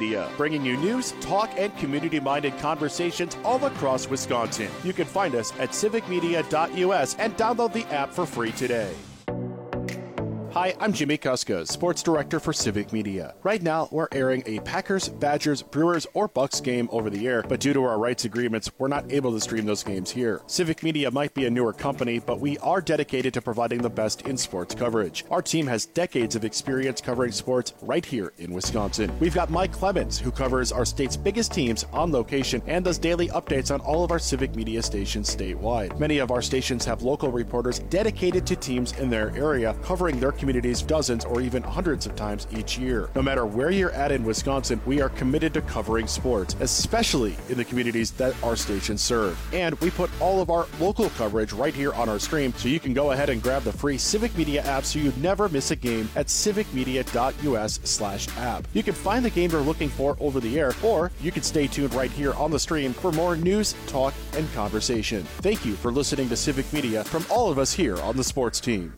Media, bringing you news, talk, and community-minded conversations all across Wisconsin. You can find us at civicmedia.us and download the app for free today. Hi, I'm Jimmy Kuska, Sports Director for Civic Media. Right now, we're airing a Packers, Badgers, Brewers, or Bucks game over the air, but due to our rights agreements, we're not able to stream those games here. Civic Media might be a newer company, but we are dedicated to providing the best in sports coverage. Our team has decades of experience covering sports right here in Wisconsin. We've got Mike Clemens, who covers our state's biggest teams on location and does daily updates on all of our Civic Media stations statewide. Many of our stations have local reporters dedicated to teams in their area, covering their communities dozens or even hundreds of times each year. No matter where you're at in Wisconsin, we are committed to covering sports, especially in the communities that our stations serve. And we put all of our local coverage right here on our stream, so you can go ahead and grab the free Civic Media app so you never miss a game at civicmedia.us/app. You can find the game you're looking for over the air, or you can stay tuned right here on the stream for more news, talk, and conversation. Thank you for listening to Civic Media from all of us here on the sports team.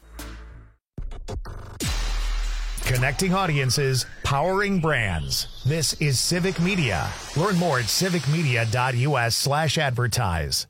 Connecting audiences, powering brands. This is Civic Media. Learn more at civicmedia.us/advertise.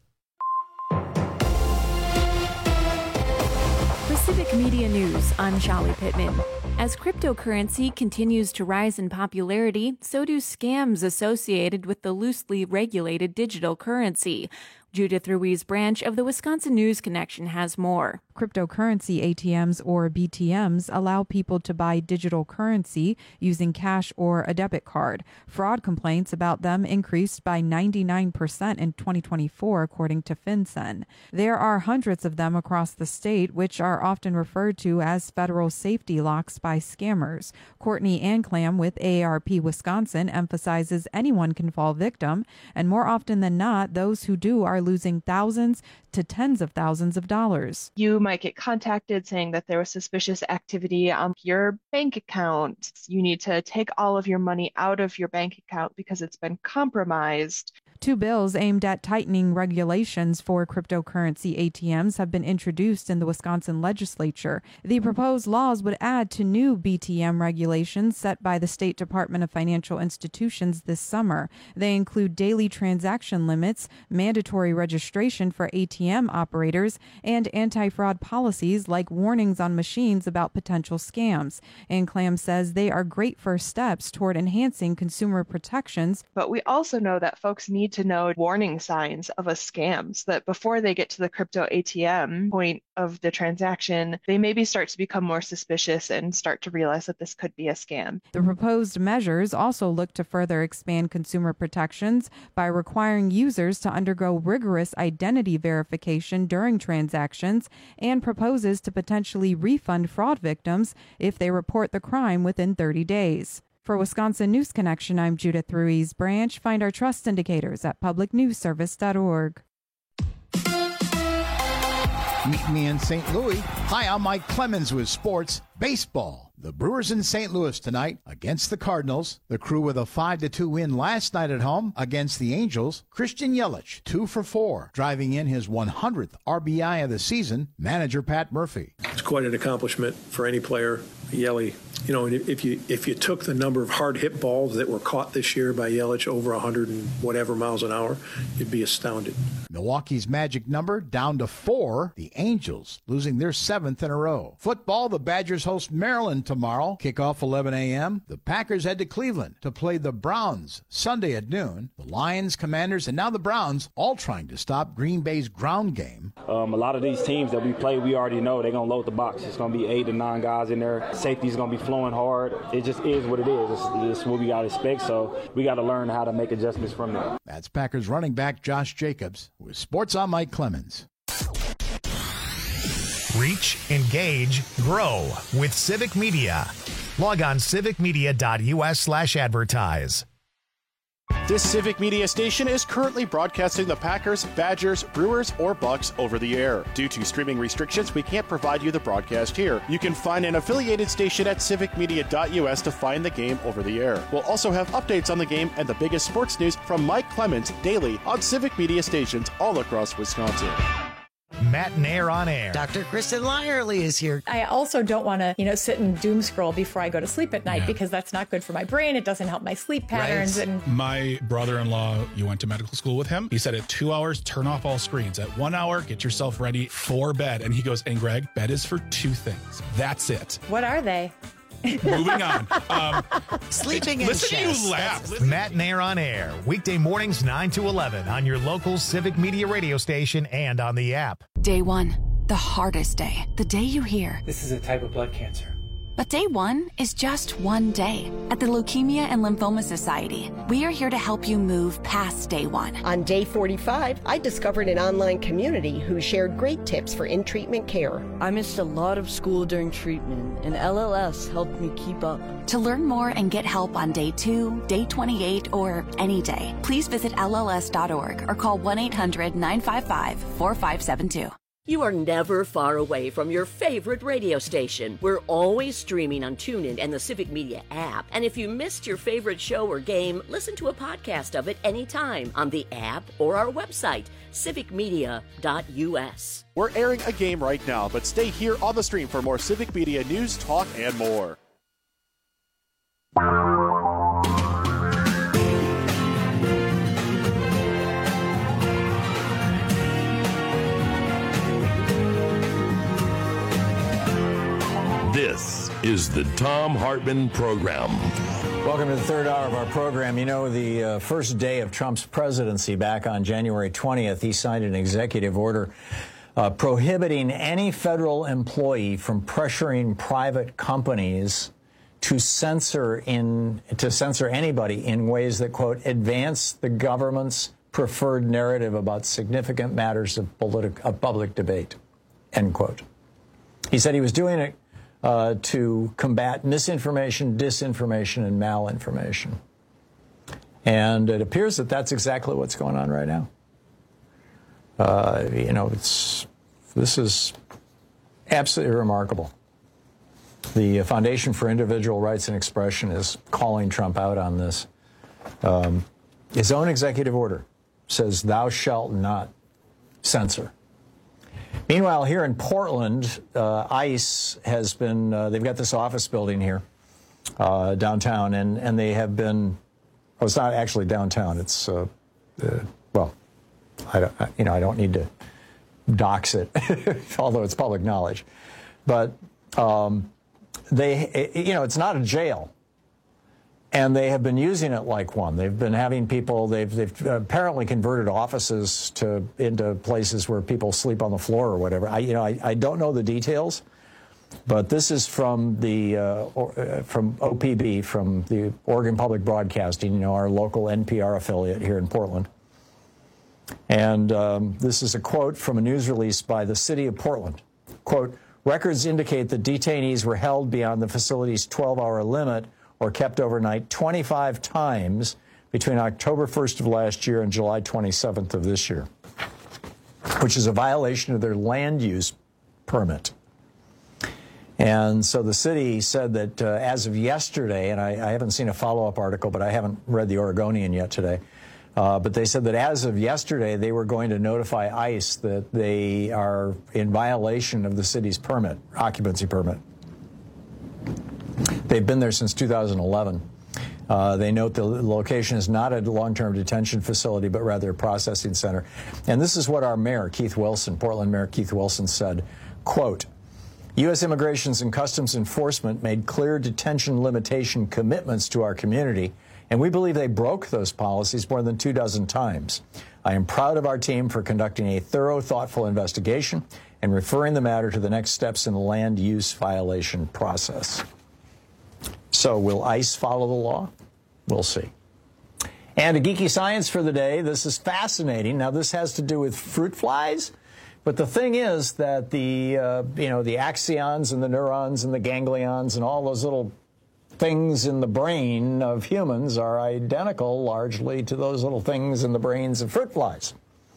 For Civic Media News, I'm Shallie Pittman. As cryptocurrency continues to rise in popularity, so do scams associated with the loosely regulated digital currency. Judith Ruiz Branch of the Wisconsin News Connection has more. Cryptocurrency ATMs or BTMs allow people to buy digital currency using cash or a debit card. Fraud complaints about them increased by 99% in 2024, according to FinCEN. There are hundreds of them across the state, which are often referred to as federal safety locks by scammers. Courtney Anclam with AARP Wisconsin emphasizes anyone can fall victim, and more often than not, those who do are losing thousands to tens of thousands of dollars. You might get contacted saying that there was suspicious activity on your bank account. You need to take all of your money out of your bank account because it's been compromised. Two bills aimed at tightening regulations for cryptocurrency ATMs have been introduced in the Wisconsin legislature. The proposed laws would add to new BTM regulations set by the State Department of Financial Institutions this summer. They include daily transaction limits, mandatory registration for ATM operators, and anti-fraud policies like warnings on machines about potential scams. Anclam says they are great first steps toward enhancing consumer protections. But we also know that folks need to know warning signs of a scam so that before they get to the crypto ATM point of the transaction, they maybe start to become more suspicious and start to realize that this could be a scam. The proposed measures also look to further expand consumer protections by requiring users to undergo rigorous identity verification during transactions, and proposes to potentially refund fraud victims if they report the crime within 30 days. For Wisconsin News Connection, I'm Judith Ruiz Branch. Find our trust indicators at publicnewsservice.org. Meet me in St. Louis. Hi, I'm Mike Clemens with Sports Baseball. The Brewers in St. Louis tonight against the Cardinals. The Crew with a 5-2 win last night at home against the Angels. Christian Yelich, 2 for 4, driving in his 100th RBI of the season. Manager Pat Murphy. It's quite an accomplishment for any player. Yelich, you know, if you took the number of hard hit balls that were caught this year by Yelich over 100 and whatever miles an hour, you'd be astounded. Milwaukee's magic number down to 4. The Angels losing their 7th in a row. Football, the Badgers host Maryland tomorrow. Kickoff 11 a.m. The Packers head to Cleveland to play the Browns Sunday at noon. The Lions, Commanders, and now the Browns all trying to stop Green Bay's ground game. A lot of these teams that we play, we already know they're going to load the box. It's going to be 8 to 9 guys in there. Safety's going to be flowing hard. It just is what it is. It's what we got to expect, so we got to learn how to make adjustments from there. That's Packers running back Josh Jacobs. With Sports, I'm Mike Clemens. Reach, engage, grow with Civic Media. Log on civicmedia.us/advertise. This Civic Media station is currently broadcasting the Packers, Badgers, Brewers, or Bucks over the air. Due to streaming restrictions, we can't provide you the broadcast here. You can find an affiliated station at civicmedia.us to find the game over the air. We'll also have updates on the game and the biggest sports news from Mike Clemens daily on Civic Media stations all across Wisconsin. Matt Nair on Air. Dr. Kristen Lyerly is here. I also don't want to, sit and doom scroll before I go to sleep at night because that's not good for my brain. It doesn't help my sleep patterns. Right. And my brother-in-law, you went to medical school with him. He said at 2 hours, turn off all screens. At 1 hour, get yourself ready for bed. And he goes, and Greg, bed is for two things. That's it. What are they? Moving on. Sleeping in listen chess. to you laugh. Matt Nair on Air. Weekday mornings 9 to 11 on your local Civic Media radio station and on the app. Day one, the hardest day. The day you hear, this is a type of blood cancer. But day one is just one day. At the Leukemia and Lymphoma Society, we are here to help you move past day one. On day 45, I discovered an online community who shared great tips for in-treatment care. I missed a lot of school during treatment, and LLS helped me keep up. To learn more and get help on day 2, day 28, or any day, please visit LLS.org or call 1-800-955-4572. You are never far away from your favorite radio station. We're always streaming on TuneIn and the Civic Media app. And if you missed your favorite show or game, listen to a podcast of it anytime on the app or our website, civicmedia.us. We're airing a game right now, but stay here on the stream for more Civic Media news, talk, and more. This is the Thom Hartmann Program. Welcome to the third hour of our program. The first day of Trump's presidency, back on January 20th, he signed an executive order prohibiting any federal employee from pressuring private companies to censor anybody in ways that, quote, advance the government's preferred narrative about significant matters of public debate, end quote. He said he was doing it to combat misinformation, disinformation, and malinformation. And it appears that that's exactly what's going on right now. This is absolutely remarkable. The Foundation for Individual Rights and Expression is calling Trump out on this. His own executive order says, "Thou shalt not censor." Meanwhile, here in Portland, ICE has been, they've got this office building here downtown, and they have been, well, it's not actually downtown. It's, well, I don't need to dox it, although it's public knowledge. But it's not a jail. And they have been using it like one. They've been having people, they've apparently converted offices into places where people sleep on the floor or whatever. I don't know the details, but this is from from OPB, from the Oregon Public Broadcasting, our local NPR affiliate here in Portland. And this is a quote from a news release by the city of Portland. Quote, "Records indicate that detainees were held beyond the facility's 12-hour limit or kept overnight 25 times between October 1st of last year and July 27th of this year, which is a violation of their land use permit." And so the city said that as of yesterday, and I haven't seen a follow-up article, but I haven't read the Oregonian yet today, but they said that as of yesterday, they were going to notify ICE that they are in violation of the city's permit, occupancy permit. They've been there since 2011. They note the location is not a long-term detention facility, but rather a processing center. And this is what our mayor, Keith Wilson, Portland Mayor Keith Wilson, said, quote, "U.S. Immigration and Customs Enforcement made clear detention limitation commitments to our community, and we believe they broke those policies more than 24 times. I am proud of our team for conducting a thorough, thoughtful investigation and referring the matter to the next steps in the land use violation process." So will ICE follow the law? We'll see. And a geeky science for the day. This is fascinating. Now, this has to do with fruit flies. But the thing is that the axons and the neurons and the ganglions and all those little things in the brain of humans are identical largely to those little things in the brains of fruit flies.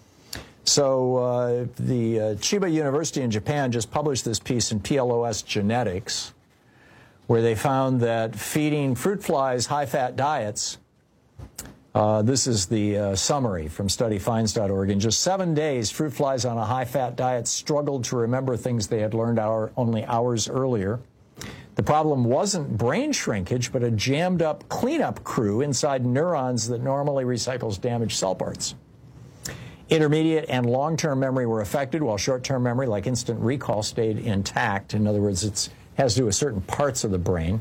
So the Chiba University in Japan just published this piece in PLOS Genetics, where they found that feeding fruit flies high-fat diets This is the summary from studyfinds.org. In just 7 days, fruit flies on a high-fat diet struggled to remember things they had learned only hours earlier. The problem wasn't brain shrinkage, but a jammed-up cleanup crew inside neurons that normally recycles damaged cell parts. Intermediate and long-term memory were affected, while short-term memory, like instant recall, stayed intact. In other words, it has to do with certain parts of the brain.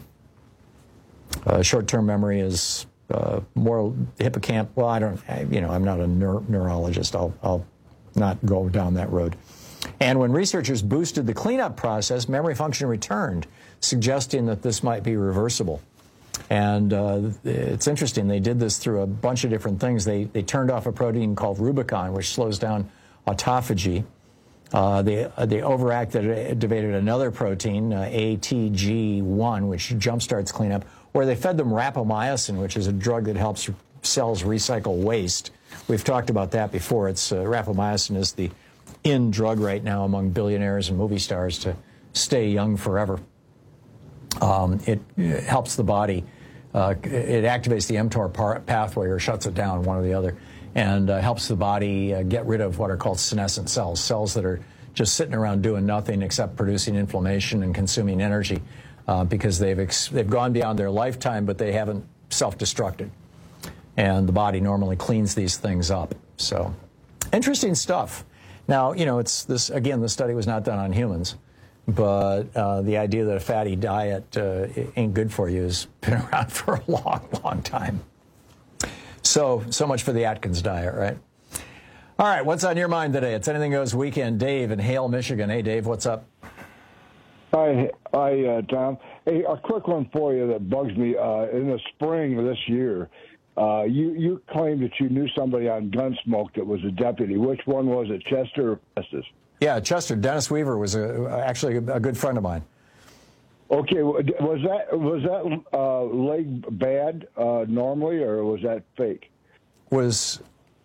Short-term memory is more hippocamp. Well, I'm not a neurologist. I'll not go down that road. And when researchers boosted the cleanup process, memory function returned, suggesting that this might be reversible. And it's interesting. They did this through a bunch of different things. They turned off a protein called Rubicon, which slows down autophagy. They overactivated another protein, ATG1, which jumpstarts cleanup, or they fed them rapamycin, which is a drug that helps cells recycle waste. We've talked about that before. Rapamycin is the in drug right now among billionaires and movie stars to stay young forever. It helps the body. It activates the mTOR pathway or shuts it down, one or the other, and helps the body get rid of what are called senescent cells, cells that are just sitting around doing nothing except producing inflammation and consuming energy because they've gone beyond their lifetime, but they haven't self-destructed. And the body normally cleans these things up. So, interesting stuff. Now, this study was not done on humans, but the idea that a fatty diet ain't good for you has been around for a long, long time. So much for the Atkins diet, right? All right, what's on your mind today? It's Anything Goes Weekend. Dave in Hale, Michigan. Hey, Dave, what's up? Hi, Tom. Hey, a quick one for you that bugs me. In the spring of this year, you claimed that you knew somebody on Gunsmoke that was a deputy. Which one was it, Chester or Festus? Yeah, Chester. Dennis Weaver was actually a good friend of mine. Okay, was that leg bad normally, or was that fake? His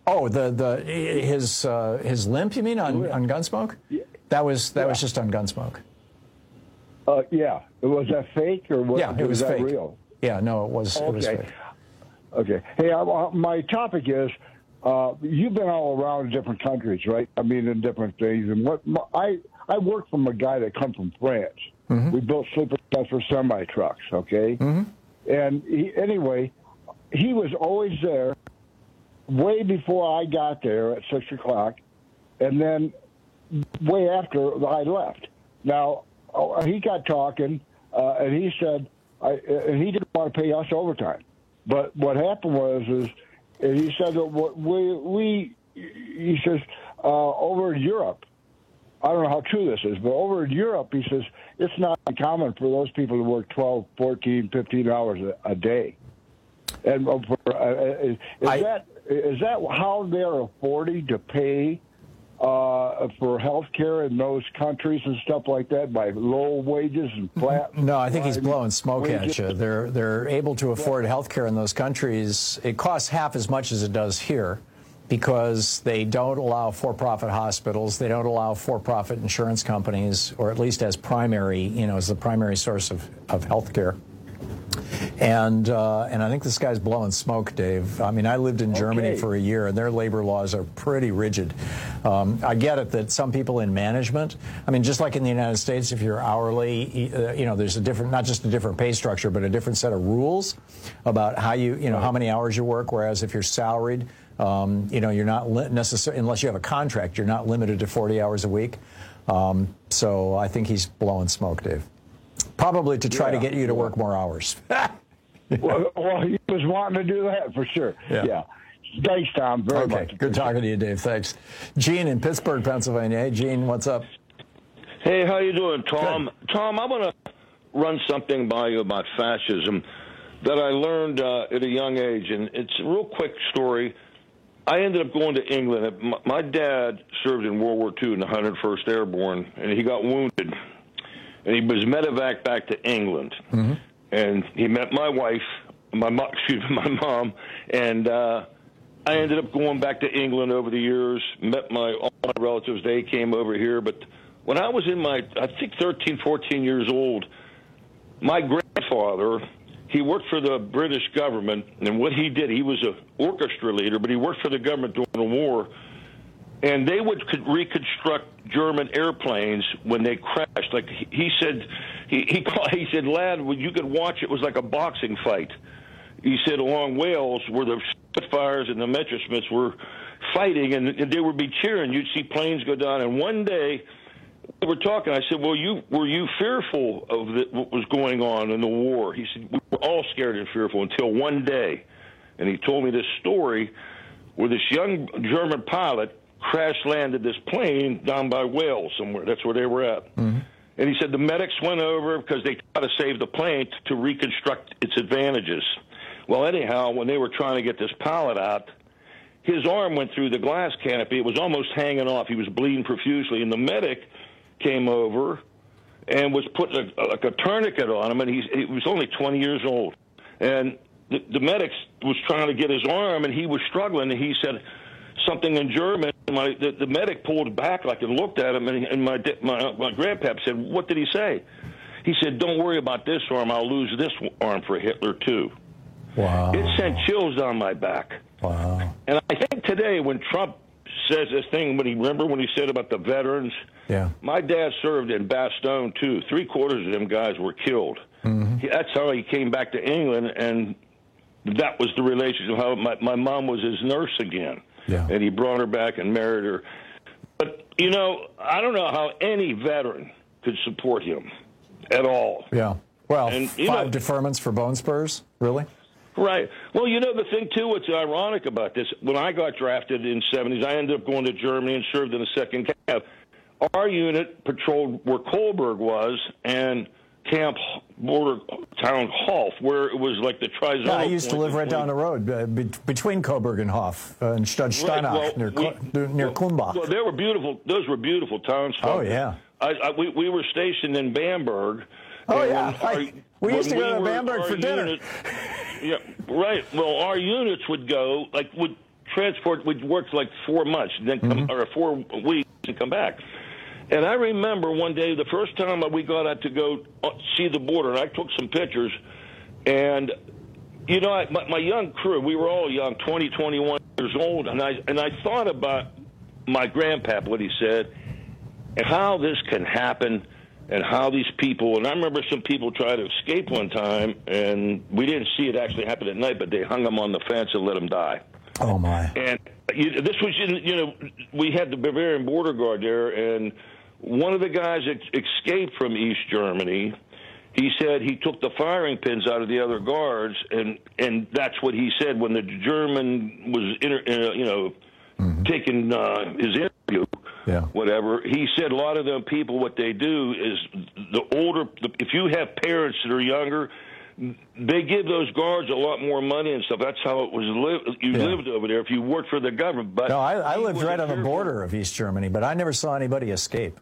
limp? You mean on Gunsmoke? Yeah. That was just on Gunsmoke. Yeah. Was that fake or was was that fake. real? Yeah, no, it was fake. Okay. Hey, my topic is you've been all around different countries, right? I mean, in different things. And I work from a guy that come from France. Mm-hmm. We built sleeper cells for semi trucks. Okay. Mm-hmm. And he was always there way before I got there at 6 o'clock, and then way after I left. Now he got talking, and he said, and he didn't want to pay us overtime. But what happened was, and he said that he says over in Europe, I don't know how true this is, but over in Europe, he says it's not uncommon for those people to work 12, 14, 15 hours a day. And is that how they're affording to pay for health care in those countries and stuff like that by low wages and flat? No, I think he's blowing smoke at you. They're able to afford health care in those countries. It costs half as much as it does here because they don't allow for-profit hospitals. They don't allow for-profit insurance companies, or at least as primary, as the primary source of health care. And I think this guy's blowing smoke, Dave. I mean, I lived in Germany for a year, and their labor laws are pretty rigid. I get it that some people in management, I mean, just like in the United States, if you're hourly, there's a different, not just a different pay structure, but a different set of rules about how how many hours you work. Whereas if you're salaried, you're not necessarily, unless you have a contract, you're not limited to 40 hours a week. So I think he's blowing smoke, Dave. Probably to try to get you to work more hours. well, he was wanting to do that for sure. Yeah. Thanks, Tom, very much. Good talking to you, Dave. Thanks. Gene in Pittsburgh, Pennsylvania. Hey, Gene, what's up? Hey, how you doing, Tom? Good. Tom, I want to run something by you about fascism that I learned at a young age, and it's a real quick story. I ended up going to England. My dad served in World War II in the 101st Airborne, and he got wounded. And he was medevaced back to England. Mm-hmm. And he met my wife, my mom, and I ended up going back to England over the years, met all my relatives. They came over here. But when I was in I think 13, 14 years old, my grandfather, he worked for the British government, and what he did, he was an orchestra leader, but he worked for the government during the war, and they would reconstruct German airplanes when they crashed. Like he said, he said, lad, when you could watch, it was like a boxing fight. He said along Wales, where the Spitfires and the Messerschmitts were fighting, and they would be cheering. You'd see planes go down, and one day we were talking. I said, well, were you fearful of what was going on in the war? He said, we were all scared and fearful until one day. And he told me this story where this young German pilot crash-landed this plane down by Wales somewhere. That's where they were at. Mm-hmm. And he said the medics went over because they tried to save the plane to reconstruct its advantages. Well, anyhow, when they were trying to get this pilot out, his arm went through the glass canopy. It was almost hanging off. He was bleeding profusely. And the medic came over and was putting like a tourniquet on him, and he was only 20 years old. And the medic was trying to get his arm, and he was struggling, and he said something in German. The medic pulled back like and looked at him, and my grandpap said, what did he say? He said, don't worry about this arm. I'll lose this arm for Hitler, too. Wow. It sent chills down my back. Wow. And I think today when Trump says this thing, remember when he said about the veterans? Yeah. My dad served in Bastogne, too. 3/4 of them guys were killed. Mm-hmm. That's how he came back to England, and that was the relationship. How my mom was his nurse again. Yeah. And he brought her back and married her. But, I don't know how any veteran could support him at all. Yeah. Well, and, 5 deferments for bone spurs? Really? Right. Well, the thing, too, what's ironic about this, when I got drafted in the 70s, I ended up going to Germany and served in the 2nd Cav. Our unit patrolled where Kohlberg was and Camp Border Town Hof, where it was like the Trizonal. Yeah, I used to live right down the road between Coburg and Hof in Steinach, near Kulmbach. Well, they were beautiful. Those were beautiful towns. Oh, yeah. We were stationed in Bamberg. Oh, yeah. We used to go to Bamberg for dinner. Yeah, right. Well, our units would go, would transport, would work 4 months, then come, or 4 weeks and come back. And I remember one day, the first time we got out to go see the border, and I took some pictures, and, my young crew, we were all young, 20, 21 years old, and I thought about my grandpap, what he said, and how this can happen, and how these people, and I remember some people tried to escape one time, and we didn't see it actually happen at night, but they hung them on the fence and let them die. Oh, my. And this was, we had the Bavarian border guard there, and one of the guys escaped from East Germany. He said he took the firing pins out of the other guards, and that's what he said when the German was, taking his interview. Yeah. Whatever. He said a lot of them people, what they do is if you have parents that are younger, they give those guards a lot more money and stuff. That's how it was lived over there if you worked for the government. But no, I lived right on the border of East Germany, but I never saw anybody escape.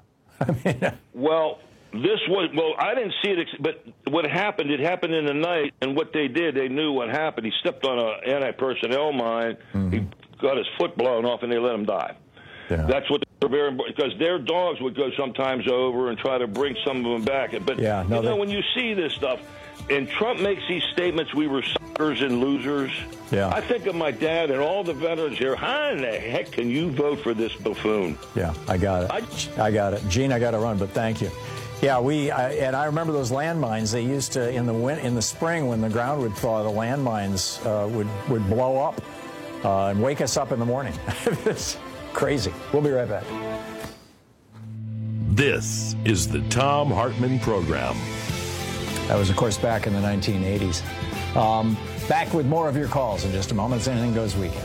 Well, I didn't see it, but what happened, it happened in the night, and what they did, they knew what happened. He stepped on an anti-personnel mine, he got his foot blown off, and they let him die. Yeah. That's what because their dogs would go sometimes over and try to bring some of them back. But when you see this stuff, and Trump makes these statements, we were suckers and losers. Yeah. I think of my dad and all the veterans here. How in the heck can you vote for this buffoon? Yeah, I got it. I got it. Gene, I got to run, but thank you. Yeah, and I remember those landmines. They used to in the spring when the ground would thaw, the landmines would blow up and wake us up in the morning. It's crazy. We'll be right back. This is the Thom Hartmann Program. That was, of course, back in the 1980s. Back with more of your calls in just a moment. It's Anything Goes Weekend.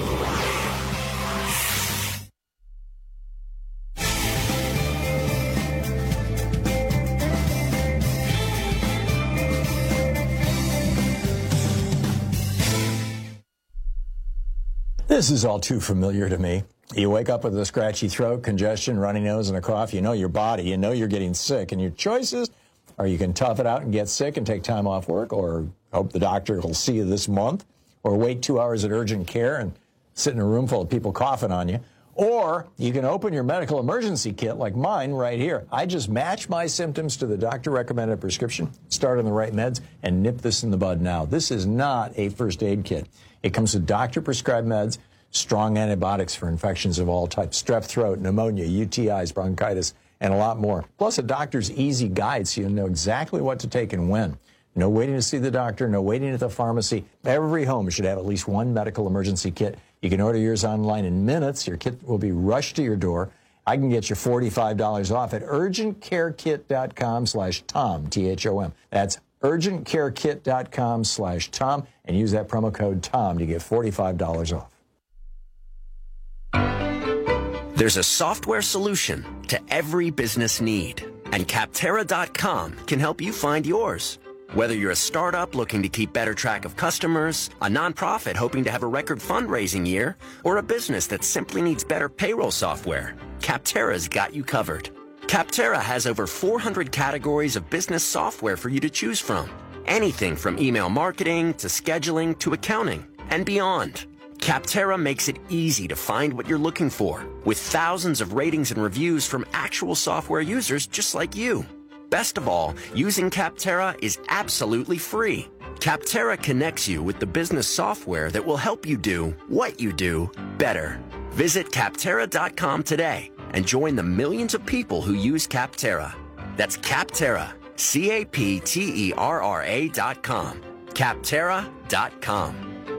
This is all too familiar to me. You wake up with a scratchy throat, congestion, runny nose, and a cough. You know your body. You know you're getting sick. And your choices are you can tough it out and get sick and take time off work, or hope the doctor will see you this month, or wait 2 hours at urgent care and sit in a room full of people coughing on you, Or you can open your medical emergency kit like mine right here. I just match my symptoms to the doctor-recommended prescription, start on the right meds, and nip this in the bud now. This is not a first aid kit. It comes with doctor-prescribed meds, strong antibiotics for infections of all types, strep throat, pneumonia, UTIs, bronchitis, and a lot more. Plus a doctor's easy guide so you know exactly what to take and when. No waiting to see the doctor, no waiting at the pharmacy. Every home should have at least one medical emergency kit. You can order yours online in minutes. Your kit will be rushed to your door. I can get you $45 off at urgentcarekit.com/Tom, T-H-O-M. That's urgentcarekit.com/Tom, and use that promo code TOM to get $45 off. There's a software solution to every business need, and Capterra.com can help you find yours. Whether you're a startup looking to keep better track of customers, a nonprofit hoping to have a record fundraising year, or a business that simply needs better payroll software, Capterra's got you covered. Capterra has over 400 categories of business software for you to choose from. Anything from email marketing to scheduling to accounting and beyond. Capterra makes it easy to find what you're looking for, with thousands of ratings and reviews from actual software users just like you. Best of all, using Capterra is absolutely free. Capterra connects you with the business software that will help you do what you do better. Visit Capterra.com today and join the millions of people who use Capterra. That's Capterra, Capterra.com. Capterra.com.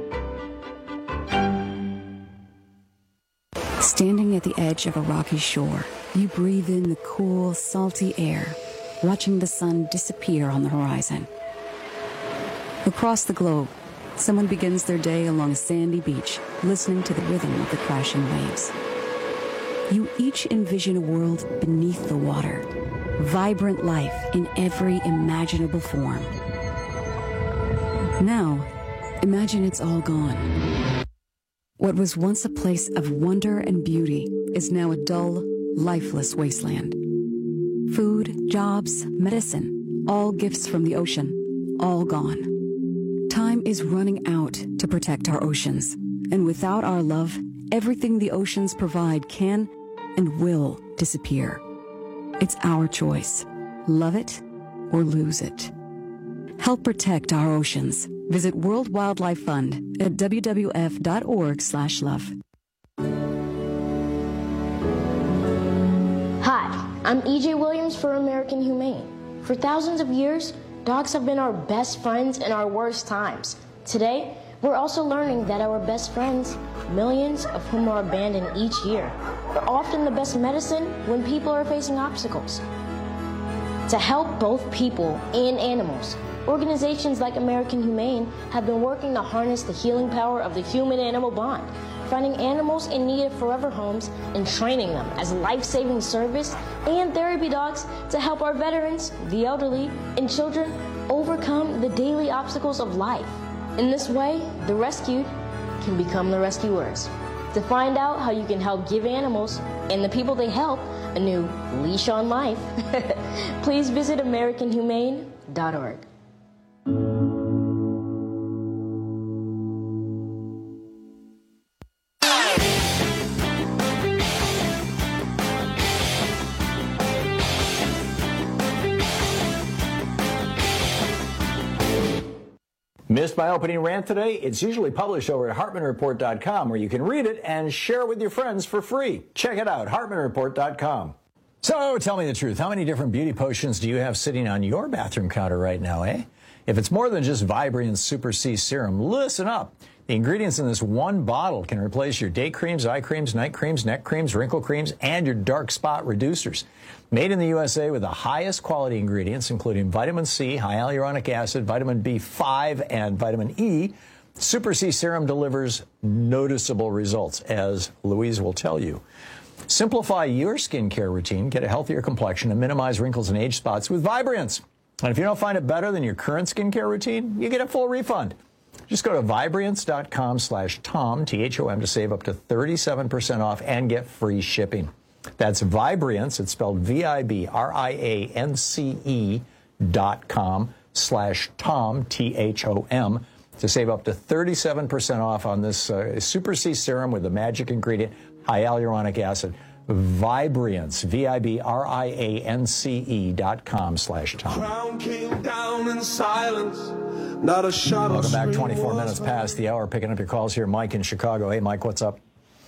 Standing at the edge of a rocky shore, you breathe in the cool, salty air, watching the sun disappear on the horizon. Across the globe, someone begins their day along a sandy beach, listening to the rhythm of the crashing waves. You each envision a world beneath the water, vibrant life in every imaginable form. Now, imagine it's all gone. What was once a place of wonder and beauty is now a dull, lifeless wasteland. Food, jobs, medicine, all gifts from the ocean, all gone. Time is running out to protect our oceans, and without our love, everything the oceans provide can and will disappear. It's our choice. Love it or lose it. Help protect our oceans. Visit World Wildlife Fund at wwf.org/love. Hi, I'm E.J. Williams for American Humane. For thousands of years, dogs have been our best friends in our worst times. Today, we're also learning that our best friends, millions of whom are abandoned each year, are often the best medicine when people are facing obstacles. To help both people and animals, organizations like American Humane have been working to harness the healing power of the human-animal bond, finding animals in need of forever homes and training them as life-saving service and therapy dogs to help our veterans, the elderly, and children overcome the daily obstacles of life. In this way, the rescued can become the rescuers. To find out how you can help give animals and the people they help a new leash on life, please visit AmericanHumane.org. Missed my opening rant today? It's usually published over at HartmanReport.com, where you can read it and share it with your friends for free. Check it out, HartmanReport.com. So tell me the truth. How many different beauty potions do you have sitting on your bathroom counter right now, eh? If it's more than just Vibrion's Super C Serum, listen up. The ingredients in this one bottle can replace your day creams, eye creams, night creams, neck creams, wrinkle creams, and your dark spot reducers. Made in the USA with the highest quality ingredients, including vitamin C, high hyaluronic acid, vitamin B5, and vitamin E, Super C Serum delivers noticeable results, as Louise will tell you. Simplify your skincare routine, get a healthier complexion, and minimize wrinkles and age spots with Vibrion's. And if you don't find it better than your current skincare routine, you get a full refund. Just go to Vibrion's.com/Tom, T-H-O-M, to save up to 37% off and get free shipping. That's Vibrion's, it's spelled VIBRIANCE.com/Tom, T-H-O-M, to save up to 37% off on this Super C Serum with the magic ingredient hyaluronic acid. Vibriance, VIBRIANCE.com/Tom. Crown came down in silence, not a shot. Welcome back. 24 minutes past the hour. Picking up your calls here. Mike in Chicago. Hey, Mike, what's up?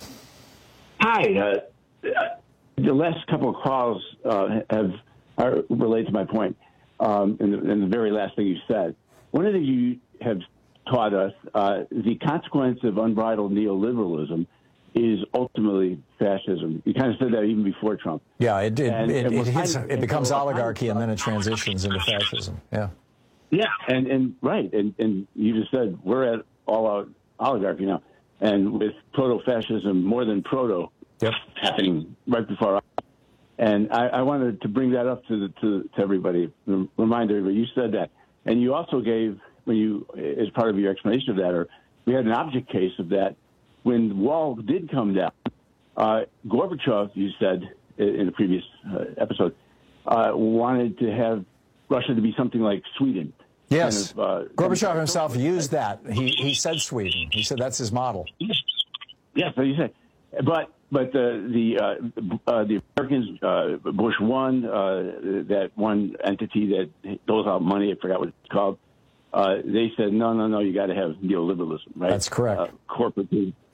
Hi. The last couple of calls relate to my point, and the very last thing you said. One of the things you have taught us, the consequence of unbridled neoliberalism is ultimately fascism. You kind of said that even before Trump. Yeah, it becomes oligarchy and then it transitions into fascism. Yeah. Yeah, and you just said we're at all-out oligarchy now, and with proto-fascism, more than proto, happening right before us. And I wanted to bring that up to everybody, remind everybody. You said that, and you also gave as part of your explanation of that, or we had an object case of that. When the wall did come down, Gorbachev, you said in the previous episode, wanted to have Russia to be something like Sweden. Yes, Gorbachev himself used that. He said Sweden. He said that's his model. Yeah, so you said, but the Americans, Bush one, that one entity that doles out money, I forgot what it's called. They said no, you got to have neoliberalism, right? That's correct. Corporate.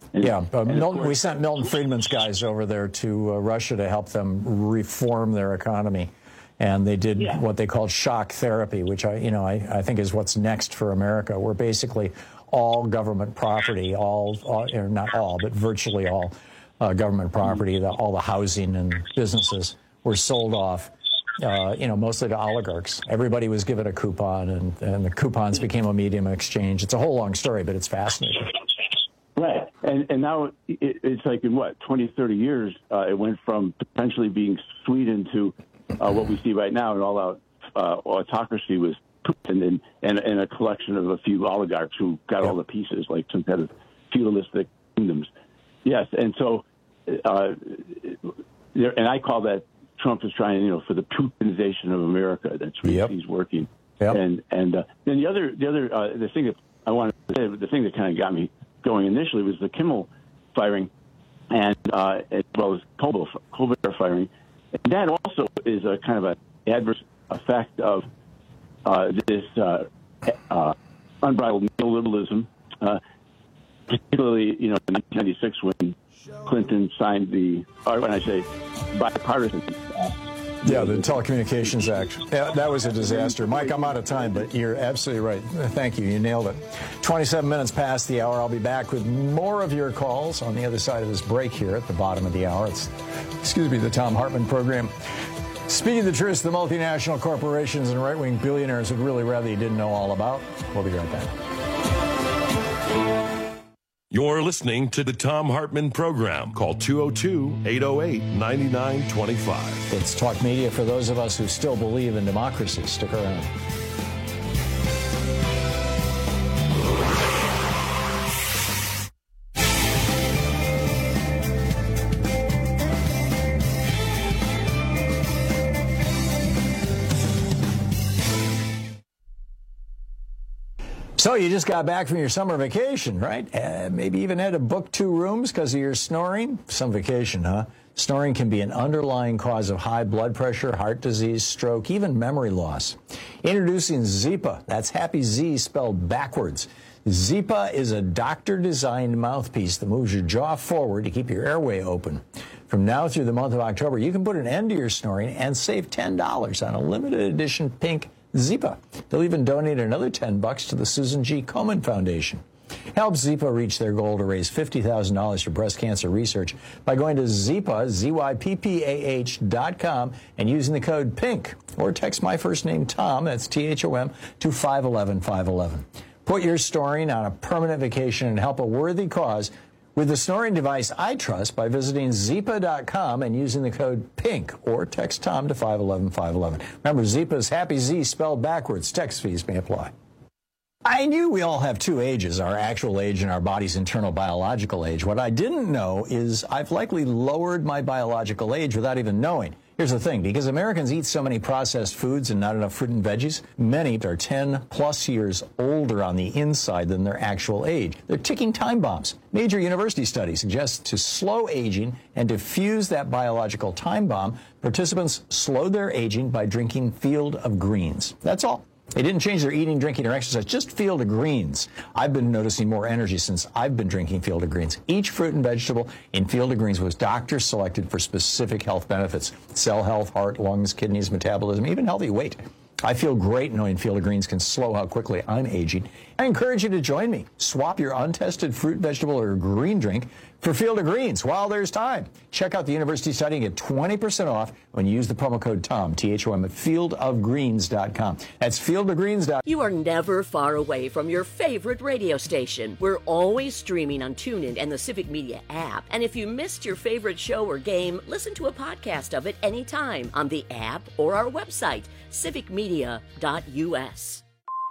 We sent Milton Friedman's guys over there to Russia to help them reform their economy, and they did what they called shock therapy, which I think is what's next for America. Where basically all government property, not all, but virtually all government property, all the housing and businesses were sold off. Mostly to oligarchs. Everybody was given a coupon, and the coupons became a medium of exchange. It's a whole long story, but it's fascinating. Right. And now it's like in 20, 30 years, it went from potentially being Sweden to what we see right now, an all-out autocracy with Putin and a collection of a few oligarchs who got all the pieces, like some kind of feudalistic kingdoms. Yes, and so, and I call that Trump is trying, for the Putinization of America. That's what he's working. Yep. And then the thing that I wanted to say, the thing that kind of got me going initially was the Kimmel firing, and as well as Colbert firing, and that also is a kind of an adverse effect of this unbridled neoliberalism, particularly in 1996 when Clinton signed when I say bipartisan. The Telecommunications Act. Yeah, that was a disaster. Mike, I'm out of time, but you're absolutely right. Thank you. You nailed it. 27 minutes past the hour. I'll be back with more of your calls on the other side of this break here at the bottom of the hour. It's, the Thom Hartmann program. Speaking the truth, the multinational corporations and right-wing billionaires would really rather you didn't know all about. We'll be right back. You're listening to the Thom Hartmann program. Call 202-808-9925. It's Talk Media for those of us who still believe in democracy. Stick around. So you just got back from your summer vacation, right? Maybe even had to book 2 rooms because of your snoring. Some vacation, huh? Snoring can be an underlying cause of high blood pressure, heart disease, stroke, even memory loss. Introducing Zypa. That's Happy Z spelled backwards. Zypa is a doctor-designed mouthpiece that moves your jaw forward to keep your airway open. From now through the month of October, you can put an end to your snoring and save $10 on a limited edition pink Zypa. They'll even donate another $10 to the Susan G. Komen Foundation. Help Zypa reach their goal to raise $50,000 for breast cancer research by going to Zypa, ZYPPAH.com, and using the code PINK. Or text my first name, Tom, that's THOM, to 511-511. Put your snoring on a permanent vacation and help a worthy cause with the snoring device I trust by visiting Zypa.com and using the code PINK, or text Tom to 511-511. Remember, Zypa is Happy Z spelled backwards. Text fees may apply. I knew we all have 2 ages, our actual age and our body's internal biological age. What I didn't know is I've likely lowered my biological age without even knowing. Here's the thing, because Americans eat so many processed foods and not enough fruit and veggies, many are 10 plus years older on the inside than their actual age. They're ticking time bombs. Major university studies suggest to slow aging and defuse that biological time bomb, participants slowed their aging by drinking Field of Greens. That's all. They didn't change their eating, drinking, or exercise, just Field of Greens. I've been noticing more energy since I've been drinking Field of Greens. Each fruit and vegetable in Field of Greens was doctor selected for specific health benefits: cell health, heart, lungs, kidneys, metabolism, even healthy weight. I feel great knowing Field of Greens can slow how quickly I'm aging. I encourage you to join me. Swap your untested fruit, vegetable, or green drink for Field of Greens while there's time. Check out the university study and get 20% off when you use the promo code TOM, T-H-O-M, at fieldofgreens.com. That's fieldofgreens.com. You are never far away from your favorite radio station. We're always streaming on TuneIn and the Civic Media app. And if you missed your favorite show or game, listen to a podcast of it anytime on the app or our website, civicmedia.us.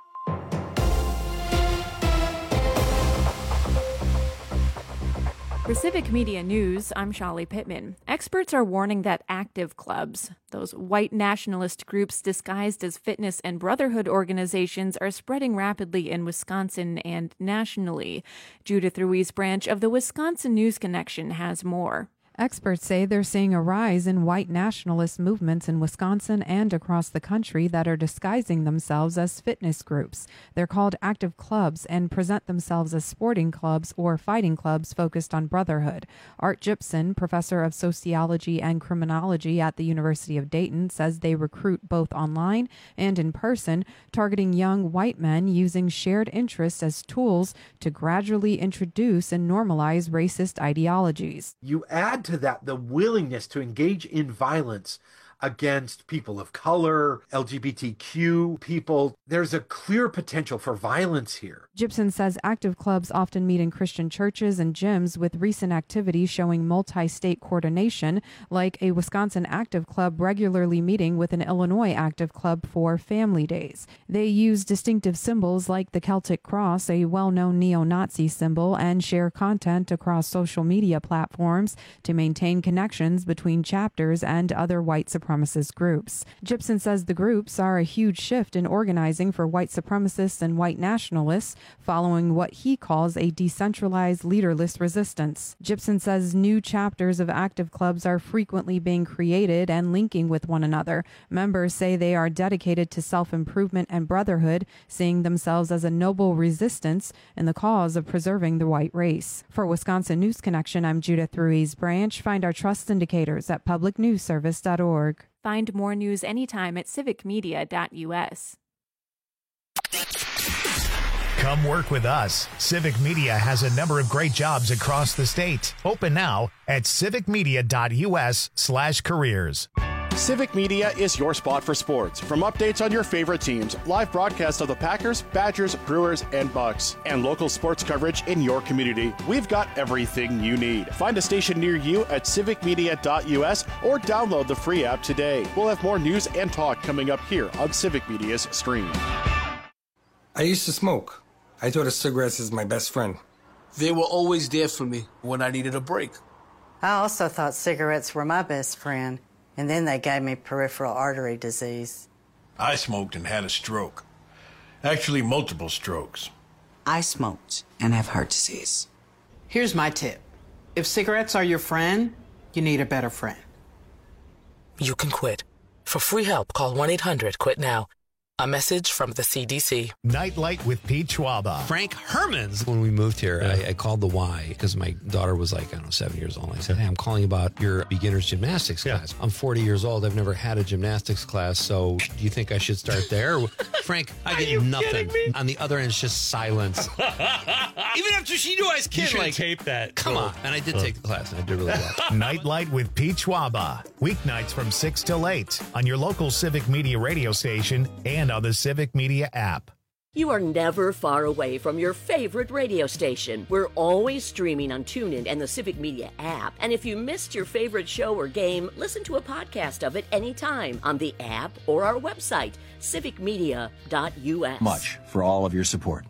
For Civic Media News, I'm Shali Pittman. Experts are warning that active clubs, those white nationalist groups disguised as fitness and brotherhood organizations, are spreading rapidly in Wisconsin and nationally. Judith Ruiz Branch of the Wisconsin News Connection has more. Experts say they're seeing a rise in white nationalist movements in Wisconsin and across the country that are disguising themselves as fitness groups. They're called active clubs and present themselves as sporting clubs or fighting clubs focused on brotherhood. Art Gibson, professor of sociology and criminology at the University of Dayton, says they recruit both online and in person, targeting young white men using shared interests as tools to gradually introduce and normalize racist ideologies. You add to that the willingness to engage in violence against people of color, LGBTQ people. There's a clear potential for violence here. Gibson says active clubs often meet in Christian churches and gyms, with recent activity showing multi-state coordination, like a Wisconsin active club regularly meeting with an Illinois active club for Family Days. They use distinctive symbols like the Celtic cross, a well-known neo-Nazi symbol, and share content across social media platforms to maintain connections between chapters and other white supremacist groups. Gibson says the groups are a huge shift in organizing for white supremacists and white nationalists, following what he calls a decentralized, leaderless resistance. Gibson says new chapters of active clubs are frequently being created and linking with one another. Members say they are dedicated to self-improvement and brotherhood, seeing themselves as a noble resistance in the cause of preserving the white race. For Wisconsin News Connection, I'm Judith Ruiz Branch. Find our trust indicators at publicnewsservice.org. Find more news anytime at civicmedia.us. Come work with us. Civic Media has a number of great jobs across the state. Open now at civicmedia.us/careers. Civic Media is your spot for sports. From updates on your favorite teams, live broadcasts of the Packers, Badgers, Brewers, and Bucks, and local sports coverage in your community, we've got everything you need. Find a station near you at civicmedia.us or download the free app today. We'll have more news and talk coming up here on Civic Media's stream. I used to smoke. I thought of cigarettes as my best friend. They were always there for me when I needed a break. I also thought cigarettes were my best friend. And then they gave me peripheral artery disease. I smoked and had a stroke. Actually, multiple strokes. I smoked and have heart disease. Here's my tip. If cigarettes are your friend, you need a better friend. You can quit. For free help, call 1-800-QUIT-NOW. A message from the CDC. Nightlight with Pete Schwaba. Frank Hermans. When we moved here, I called the Y because my daughter was like, 7 years old. I said, hey, I'm calling about your beginner's gymnastics class. I'm 40 years old. I've never had a gymnastics class. So do you think I should start there? Frank, I get nothing. On the other end, it's just silence. Even after she knew I was kidding. You should tape that. Come on. And I did take the class, and I did really well. Nightlight with Pete Schwaba. Weeknights from 6 till 8 on your local Civic Media radio station and on the Civic Media app. You are never far away from your favorite radio station. We're always streaming on TuneIn and the Civic Media app. And if you missed your favorite show or game, listen to a podcast of it anytime on the app or our website, civicmedia.us. Much for all of your support.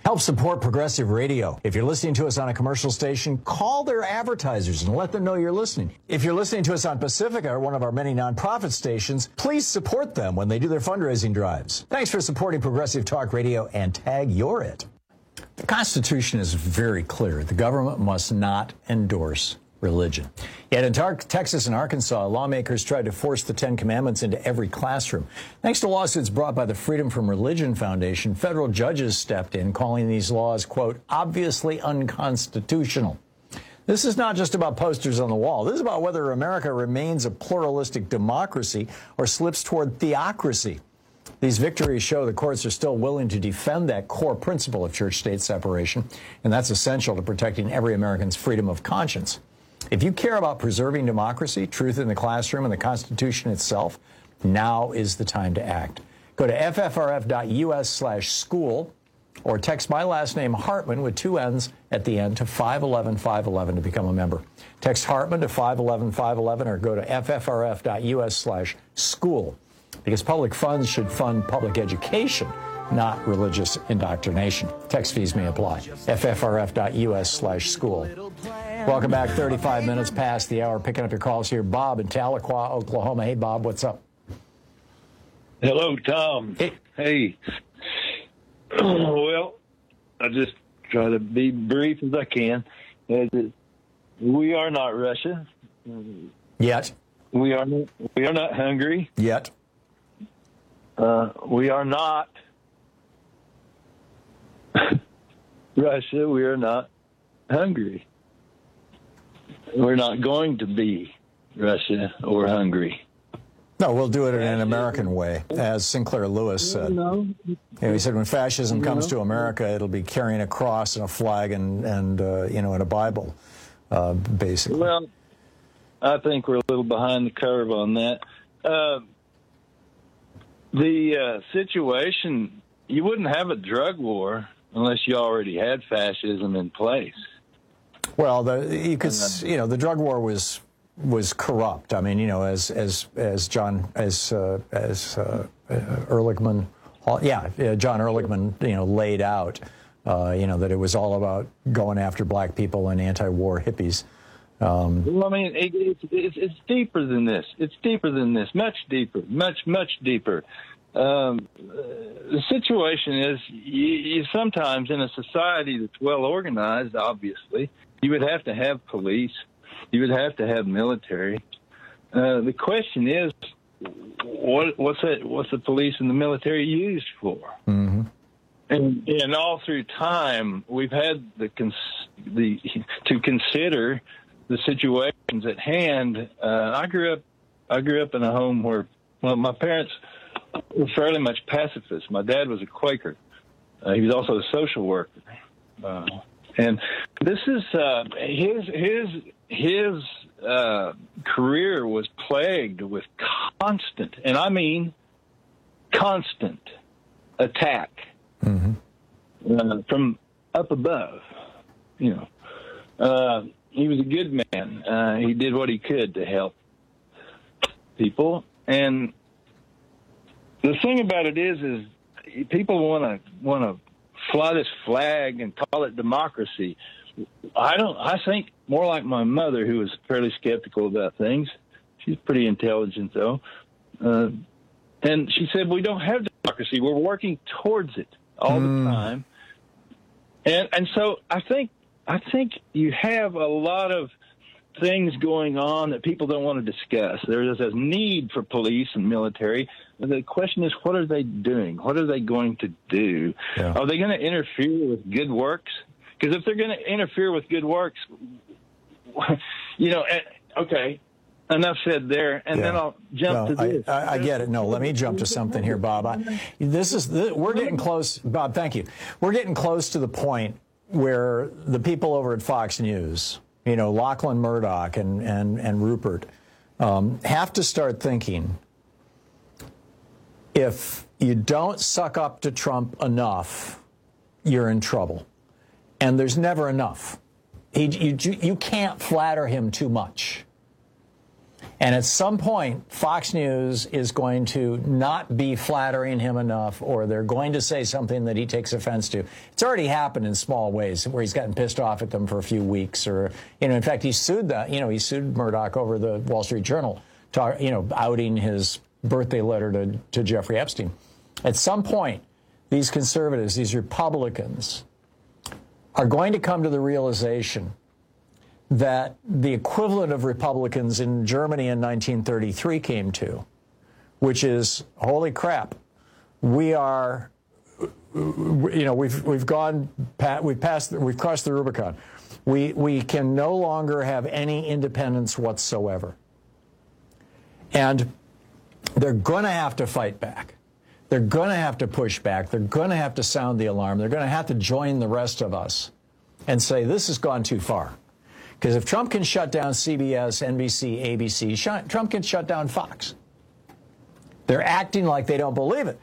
Help support Progressive Radio. If you're listening to us on a commercial station, call their advertisers and let them know you're listening. If you're listening to us on Pacifica, or one of our many nonprofit stations, please support them when they do their fundraising drives. Thanks for supporting Progressive Talk Radio, and tag you're it. The Constitution is very clear. The government must not endorse religion. Yet in Texas and Arkansas, lawmakers tried to force the Ten Commandments into every classroom. Thanks to lawsuits brought by the Freedom from Religion Foundation, federal judges stepped in, calling these laws, quote, obviously unconstitutional. This is not just about posters on the wall. This is about whether America remains a pluralistic democracy or slips toward theocracy. These victories show the courts are still willing to defend that core principle of church-state separation, and that's essential to protecting every American's freedom of conscience. If you care about preserving democracy, truth in the classroom, and the Constitution itself, now is the time to act. Go to ffrf.us/school or text my last name, Hartman, with 2 N's at the end, to 511-511 to become a member. Text Hartman to 511-511 or go to ffrf.us/school, because public funds should fund public education, not religious indoctrination. Text fees may apply. ffrf.us/school. Welcome back. 35 minutes past the hour. Picking up your calls here. Bob in Tahlequah, Oklahoma. Hey, Bob, what's up? Hello, Tom. Hey. Well, I just try to be brief as I can. We are not Russia. Yet. We are not Hungary. Yet. We are not Russia. We are not Hungary. We're not going to be Russia or Hungary. No, we'll do it in an American way, as Sinclair Lewis said. He said when fascism comes to America, it'll be carrying a cross and a flag and and a Bible, basically. Well, I think we're a little behind the curve on that. The situation, you wouldn't have a drug war unless you already had fascism in place. Well, the drug war was corrupt. I mean, as John Ehrlichman, John Ehrlichman, laid out, that it was all about going after black people and anti-war hippies. Well, I mean, it's deeper than this. It's deeper than this. Much deeper. Much deeper. The situation is, you sometimes in a society that's well organized, obviously, you would have to have police. You would have to have military. The question is, what's the police and the military used for? Mm-hmm. And all through time, we've had to consider the situations at hand. I grew up in a home where, my parents were fairly much pacifists. My dad was a Quaker. He was also a social worker. And this is his career was plagued with constant, and I mean constant, attack from up above. He was a good man. He did what he could to help people, and the thing about it is people want to fly this flag and call it democracy. I think more like my mother, who was fairly skeptical about things. She's pretty intelligent, though. And she said, we don't have democracy. We're working towards it all the time. And so I think you have a lot of things going on that people don't want to discuss. There's a need for police and military. The question is, what are they doing? What are they going to do? Yeah. Are they going to interfere with good works? Because if they're going to interfere with good works, okay, enough said there, and then I'll jump to this. I get it. No, let me jump to something here, Bob. We're getting close, Bob. Thank you. We're getting close to the point where the people over at Fox News, Lachlan Murdoch and Rupert, have to start thinking, if you don't suck up to Trump enough, you're in trouble. And there's never enough. You can't flatter him too much. And at some point, Fox News is going to not be flattering him enough, or they're going to say something that he takes offense to. It's already happened in small ways where he's gotten pissed off at them for a few weeks, or, in fact, he sued Murdoch over the Wall Street Journal, outing his birthday letter to Jeffrey Epstein. At some point, these conservatives, these Republicans, are going to come to the realization that the equivalent of Republicans in Germany in 1933 came to, which is, holy crap, we've crossed the Rubicon. We can no longer have any independence whatsoever. And they're going to have to fight back. They're going to have to push back. They're going to have to sound the alarm. They're going to have to join the rest of us and say, this has gone too far. Because if Trump can shut down CBS, NBC, ABC, Trump can shut down Fox. They're acting like they don't believe it.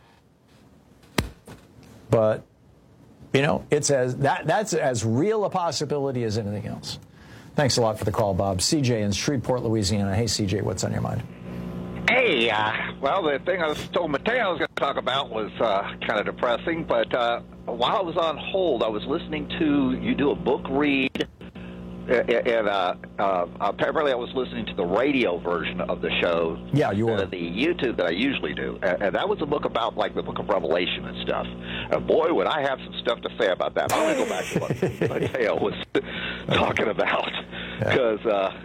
But, that's as real a possibility as anything else. Thanks a lot for the call, Bob. CJ in Shreveport, Louisiana. Hey, CJ, what's on your mind? Hey, well, the thing I was told Mateo I was going to talk about was kind of depressing, but while I was on hold, I was listening to you do a book read, and apparently I was listening to the radio version of the show. Yeah, you were. The YouTube that I usually do, and that was a book about, like, the book of Revelation and stuff. And boy, would I have some stuff to say about that. I'm going to go back to what Mateo was talking about, because,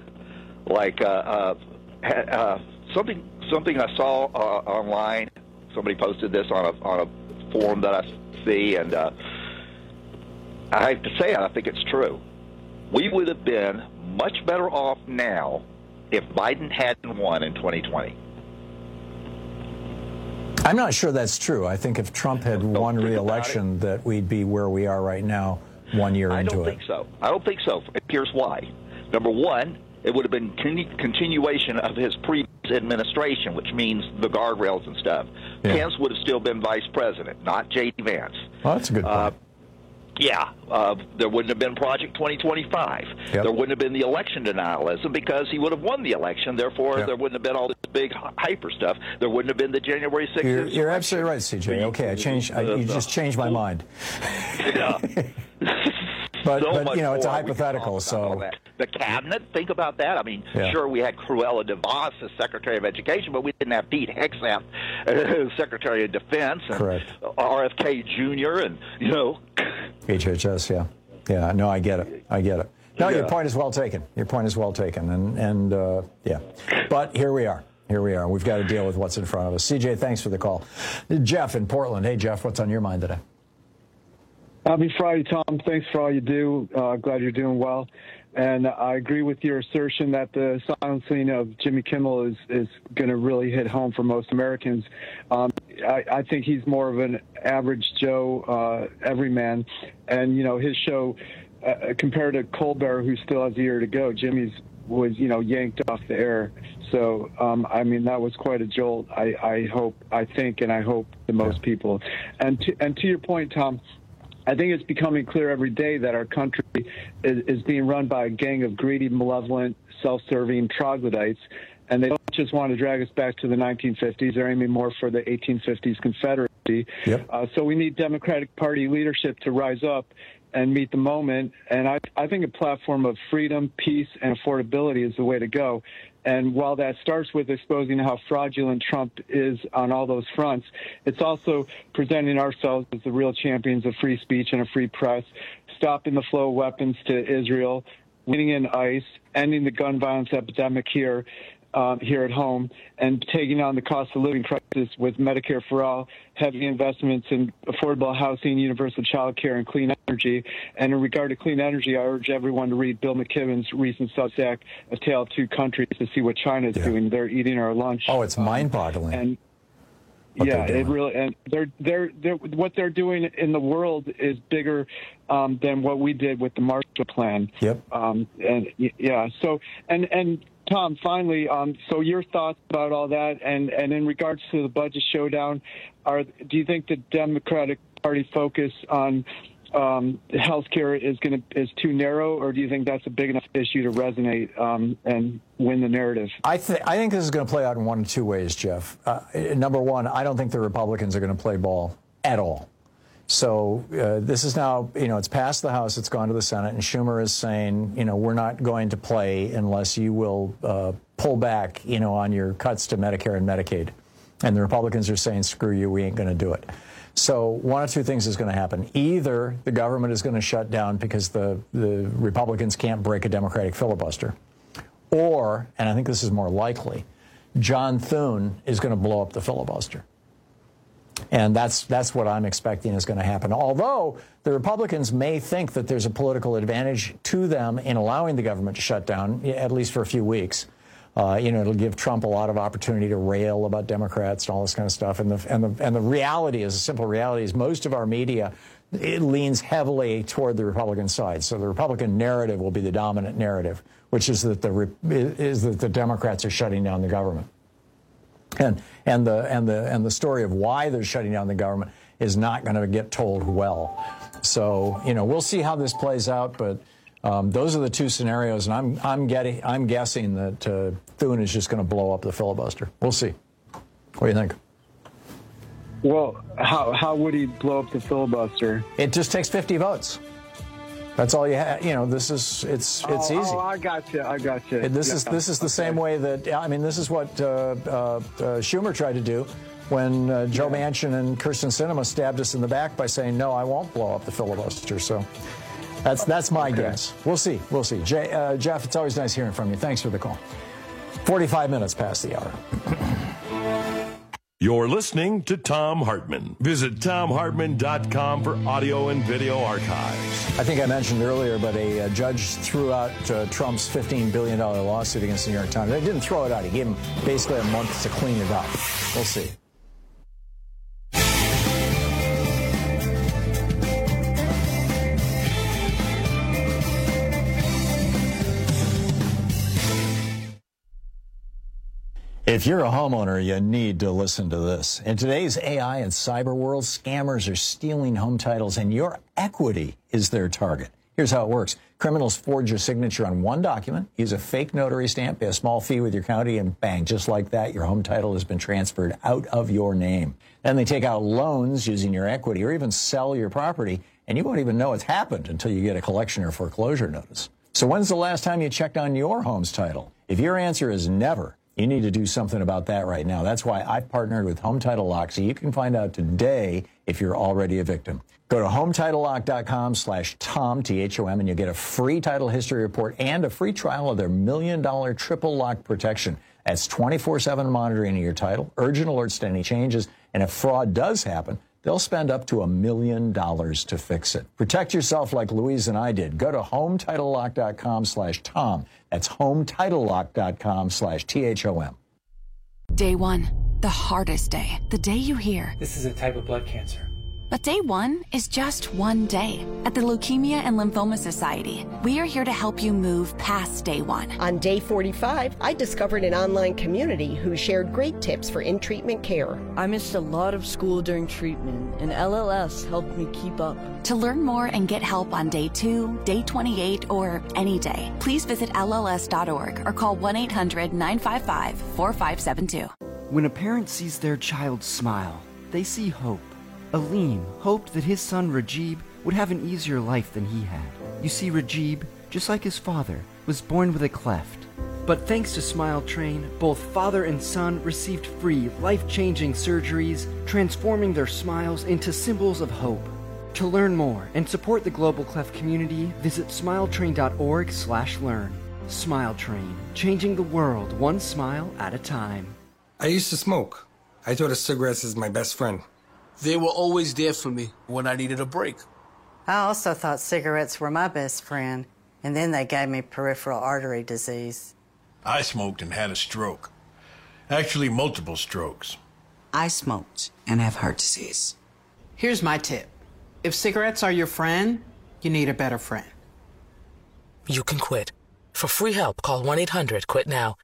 something I saw online. Somebody posted this on a forum that I see, and I have to say it. I think it's true. We would have been much better off now if Biden hadn't won in 2020. I'm not sure that's true. I think if Trump had won re-election, that we'd be where we are right now 1 year into it. I don't think so. I don't think so. Here's why. Number one, it would have been continuation of his previous administration, which means the guardrails and stuff. Yeah. Pence would have still been vice president, not J.D. Vance. Well, that's a good point. There wouldn't have been Project 2025. Yep. There wouldn't have been the election denialism because he would have won the election. Therefore, there wouldn't have been all this big hyper stuff. There wouldn't have been the January 6th. You're absolutely right, CJ. Okay, you just changed my mind. Yeah. But it's a hypothetical, so... The cabinet, think about that. I mean, sure, we had Cruella DeVos as Secretary of Education, but we didn't have Pete Hegseth as Secretary of Defense, and RFK Jr., and, HHS, yeah. Yeah, no, I get it. No, your point is well taken. And But here we are. We've got to deal with what's in front of us. CJ, thanks for the call. Jeff in Portland. Hey, Jeff, what's on your mind today? Happy Friday, Tom. Thanks for all you do. Glad you're doing well. And I agree with your assertion that the silencing of Jimmy Kimmel is going to really hit home for most Americans. I think he's more of an average Joe everyman. And, his show, compared to Colbert, who still has a year to go, Jimmy's was, yanked off the air. So, that was quite a jolt, I hope to most people. And to your point, Tom, I think it's becoming clear every day that our country is being run by a gang of greedy, malevolent, self-serving troglodytes, and they don't just want to drag us back to the 1950s. They're aiming more for the 1850s Confederacy. Yep. So we need Democratic Party leadership to rise up and meet the moment. And I think a platform of freedom, peace, and affordability is the way to go. And while that starts with exposing how fraudulent Trump is on all those fronts, it's also presenting ourselves as the real champions of free speech and a free press, stopping the flow of weapons to Israel, winning in ICE, ending the gun violence epidemic here at home, and taking on the cost of living crisis with Medicare for All, heavy investments in affordable housing, universal child care, and clean energy. And in regard to clean energy, I urge everyone to read Bill McKibben's recent Substack, A Tale of Two Countries, to see what China is doing. They're eating our lunch. Oh, it's mind-boggling. And it really, and they're what they're doing in the world is bigger than what we did with the Marshall Plan. Yep. And Tom, finally, so your thoughts about all that, and in regards to the budget showdown, do you think the Democratic Party focus on healthcare is too narrow, or do you think that's a big enough issue to resonate and win the narrative? I think this is going to play out in one of two ways, Jeff. Number one, I don't think the Republicans are going to play ball at all. So this is now, it's passed the House, it's gone to the Senate, and Schumer is saying, we're not going to play unless you will pull back, on your cuts to Medicare and Medicaid. And the Republicans are saying, screw you, we ain't going to do it. So one of two things is going to happen. Either the government is going to shut down because the Republicans can't break a Democratic filibuster, or, and I think this is more likely, John Thune is going to blow up the filibuster. And that's what I'm expecting is going to happen. Although the Republicans may think that there's a political advantage to them in allowing the government to shut down, at least for a few weeks. It'll give Trump a lot of opportunity to rail about Democrats and all this kind of stuff. And the reality is, the simple reality is, most of our media, it leans heavily toward the Republican side. So the Republican narrative will be the dominant narrative, which is that the Democrats are shutting down the government. And the story of why they're shutting down the government is not going to get told well. So we'll see how this plays out, but those are the two scenarios, and I'm guessing that Thune is just going to blow up the filibuster. We'll see. What do you think? Well, how would he blow up the filibuster? It just takes 50 votes. That's all you have. It's easy. Oh, I got you. This is the same way that, this is what Schumer tried to do when Joe Manchin and Kyrsten Sinema stabbed us in the back by saying, no, I won't blow up the filibuster. So that's my guess. We'll see. Jeff, it's always nice hearing from you. Thanks for the call. 45 minutes past the hour. You're listening to Thom Hartmann. Visit ThomHartmann.com for audio and video archives. I think I mentioned earlier, but a judge threw out Trump's $15 billion lawsuit against the New York Times. They didn't throw it out. He gave him basically a month to clean it up. We'll see. If you're a homeowner, you need to listen to this. In today's AI and cyber world, scammers are stealing home titles, and your equity is their target. Here's how it works. Criminals forge your signature on one document, use a fake notary stamp, pay a small fee with your county, and bang, just like that, your home title has been transferred out of your name. Then they take out loans using your equity or even sell your property, and you won't even know it's happened until you get a collection or foreclosure notice. So when's the last time you checked on your home's title? If your answer is never, you need to do something about that right now. That's why I've partnered with Home Title Lock, so you can find out today if you're already a victim. Go to HometitleLock.com/Tom, T-H-O-M, and you'll get a free title history report and a free trial of their $1 million triple lock protection. That's 24/7 monitoring of your title, urgent alerts to any changes, and if fraud does happen, they'll spend up to $1 million to fix it. Protect yourself like Louise and I did. Go to HometitleLock.com/Tom. That's HometitleLock.com/THOM. Day one, the hardest day. The day you hear, this is a type of blood cancer. But day one is just one day. At the Leukemia and Lymphoma Society, we are here to help you move past day one. On day 45, I discovered an online community who shared great tips for in-treatment care. I missed a lot of school during treatment, and LLS helped me keep up. To learn more and get help on day 2, day 28, or any day, please visit LLS.org or call 1-800-955-4572. When a parent sees their child smile, they see hope. Aleem hoped that his son Rajib would have an easier life than he had. You see, Rajib, just like his father, was born with a cleft. But thanks to Smile Train, both father and son received free, life-changing surgeries, transforming their smiles into symbols of hope. To learn more and support the Global Cleft community, visit smiletrain.org/learn. Smile Train, changing the world one smile at a time. I used to smoke. I thought of cigarettes as my best friend. They were always there for me when I needed a break. I also thought cigarettes were my best friend, and then they gave me peripheral artery disease. I smoked and had a stroke. Actually, multiple strokes. I smoked and have heart disease. Here's my tip. If cigarettes are your friend, you need a better friend. You can quit. For free help, call 1-800-QUIT-NOW.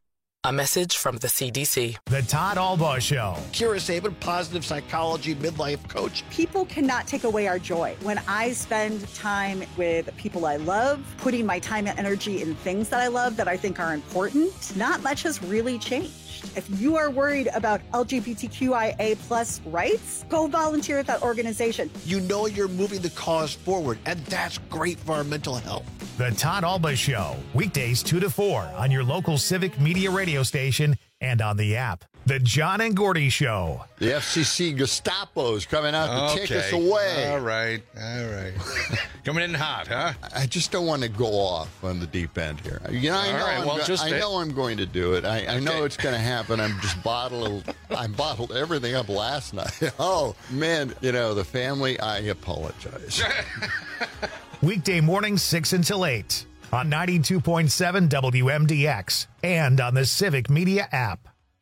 A message from the CDC. The Todd Albaugh Show. Kira Sabin, positive psychology midlife coach. People cannot take away our joy. When I spend time with people I love, putting my time and energy in things that I love that I think are important, not much has really changed. If you are worried about LGBTQIA plus rights, go volunteer at that organization. You know you're moving the cause forward, and that's great for our mental health. The Todd Albaugh Show, weekdays 2 to 4 on your local Civic Media radio station and on the app. The John and Gordy Show. The FCC Gestapo's coming out to take us away. All right. Coming in hot, huh? I just don't want to go off on the deep end here. You know, I know I'm going to do it. I know it's going to happen. I bottled everything up last night. Oh, man, the family, I apologize. Weekday mornings 6 until 8 on 92.7 WMDX and on the Civic Media app.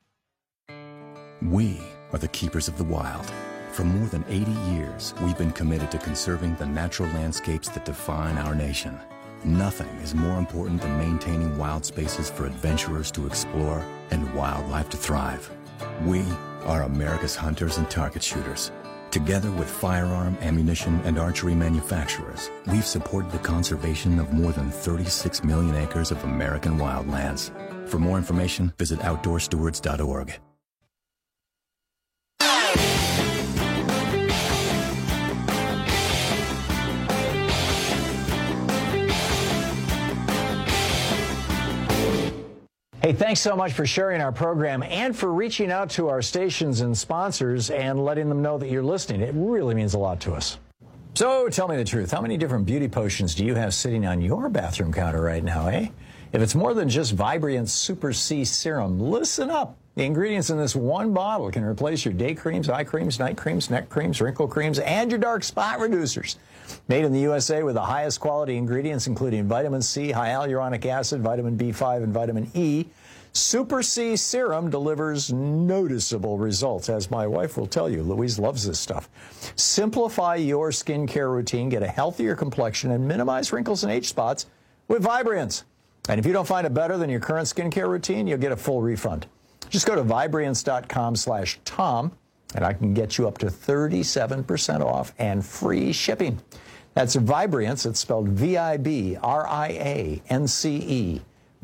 We are the keepers of the wild. For more than 80 years, we've been committed to conserving the natural landscapes that define our nation. Nothing is more important than maintaining wild spaces for adventurers to explore and wildlife to thrive. We are America's hunters and target shooters. Together with firearm, ammunition, and archery manufacturers, we've supported the conservation of more than 36 million acres of American wildlands. For more information, visit OutdoorStewards.org. Hey, thanks so much for sharing our program and for reaching out to our stations and sponsors and letting them know that you're listening. It really means a lot to us. So tell me the truth. How many different beauty potions do you have sitting on your bathroom counter right now, eh? If it's more than just Vibrant Super C Serum, listen up. The ingredients in this one bottle can replace your day creams, eye creams, night creams, neck creams, wrinkle creams, and your dark spot reducers. Made in the USA with the highest quality ingredients, including vitamin C, hyaluronic acid, vitamin B5, and vitamin E, Super C Serum delivers noticeable results. As my wife will tell you, Louise loves this stuff. Simplify your skincare routine, get a healthier complexion, and minimize wrinkles and age spots with Vibrance. And if you don't find it better than your current skincare routine, you'll get a full refund. Just go to Vibrance.com/Tom, and I can get you up to 37% off and free shipping. That's Vibrance. It's spelled Vibrance,